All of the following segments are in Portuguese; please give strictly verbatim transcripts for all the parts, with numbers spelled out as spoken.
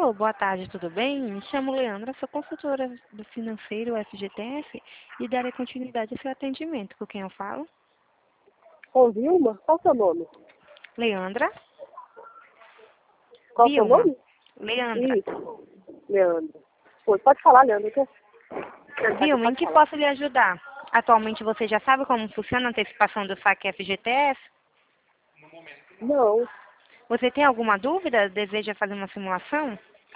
Alô, boa tarde, tudo bem? Me chamo Leandra, sou consultora do financeiro F G T S e darei continuidade ao seu atendimento. Com quem eu falo? Com Vilma? Qual o seu nome? Leandra? Qual o seu Vilma. nome? Leandra. Isso, Leandra. Pois, pode falar, Leandra. Que eu... Vilma, em Pode que falar. posso lhe ajudar? Atualmente você já sabe como funciona a antecipação do saque F G T S? Não, Você tem alguma dúvida? Deseja fazer uma simulação?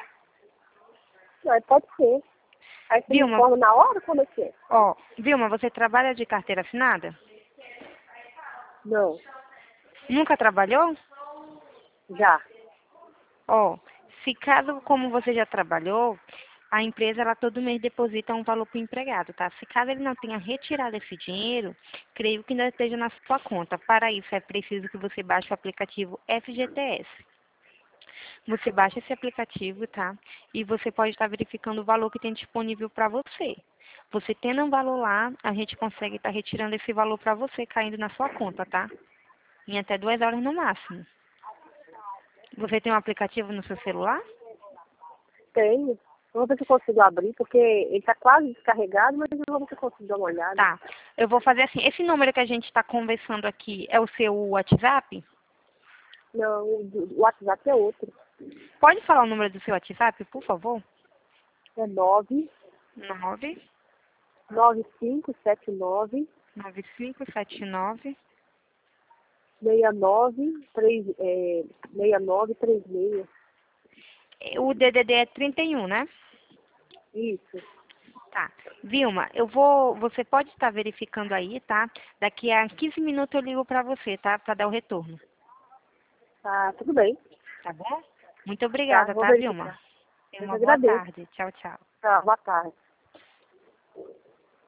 não, pode ser. Aí você me Vilma, informa na hora como é que é? ó, Vilma, você trabalha de carteira assinada? Não, Nunca trabalhou? já. Ó, se caso, como você já trabalhou, a empresa, ela todo mês deposita um valor para o empregado, tá? Se caso ele não tenha retirado esse dinheiro, creio que ainda esteja na sua conta. Para isso, é preciso que você baixe o aplicativo F G T S. Você baixa esse aplicativo, tá? E você pode estar verificando o valor que tem disponível para você. Você tendo um valor lá, a gente consegue estar retirando esse valor para você, caindo na sua conta, tá? Em até duas horas no máximo. Você tem um aplicativo no seu celular? Tenho. Vamos ver se eu consigo abrir, porque ele está quase descarregado, mas vamos ver se eu consigo dar uma olhada. Tá. Eu vou fazer assim. Esse número que a gente está conversando aqui é o seu WhatsApp? Não, o o WhatsApp é outro. Pode falar o número do seu WhatsApp, por favor? É nove Nove nove cinco sete nove nove cinco sete nove. seis nove três é, seis nove três seis. O D D D é trinta e um, né? Isso. Tá. Vilma, eu vou. Você pode estar verificando aí, tá? Daqui a quinze minutos eu ligo para você, tá? Para dar o retorno. Tá, tudo bem. Tá bom? Muito Tá, obrigada, vou tá, Vilma? verificar. Tenha Eu que uma boa agradeço. tarde. Tchau, tchau. Tá, boa tarde.